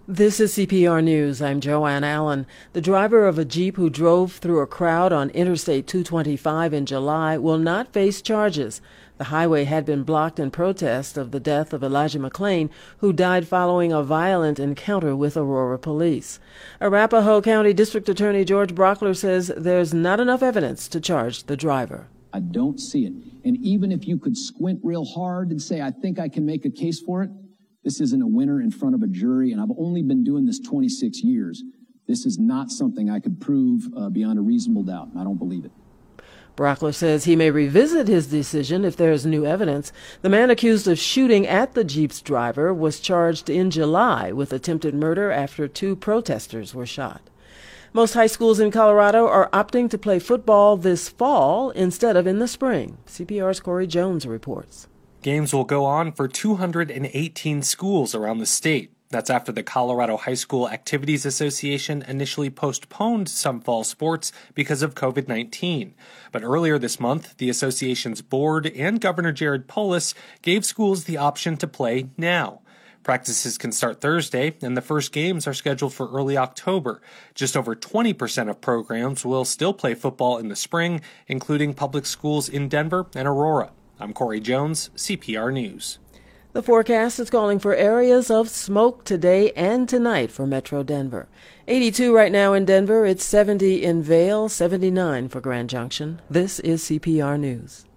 This is CPR News. I'm Joanne Allen. The driver of a Jeep who drove through a crowd on Interstate 225 in July will not face charges. The highway had been blocked in protest of the death of Elijah McClain, who died following a violent encounter with Aurora police. Arapahoe County District Attorney George Brockler says there's not enough evidence to charge the driver. I don't see it. And even if you could squint real hard and say, I think I can make a case for it, this isn't a winner in front of a jury, and I've only been doing this 26 years. This is not something I could prove beyond a reasonable doubt. I don't believe it. Brockler says he may revisit his decision if there is new evidence. The man accused of shooting at the Jeep's driver was charged in July with attempted murder after 2 protesters were shot. Most high schools in Colorado are opting to play football this fall instead of in the spring. CPR's Corey Jones reports. Games will go on for 218 schools around the state. That's after the Colorado High School Activities Association initially postponed some fall sports because of COVID-19. But earlier this month, the association's board and Governor Jared Polis gave schools the option to play now. Practices can start Thursday, and the first games are scheduled for early October. Just over 20% of programs will still play football in the spring, including public schools in Denver and Aurora. I'm Corey Jones, CPR News. The forecast is calling for areas of smoke today and tonight for Metro Denver. 82 right now in Denver. It's 70 in Vail, 79 for Grand Junction. This is CPR News.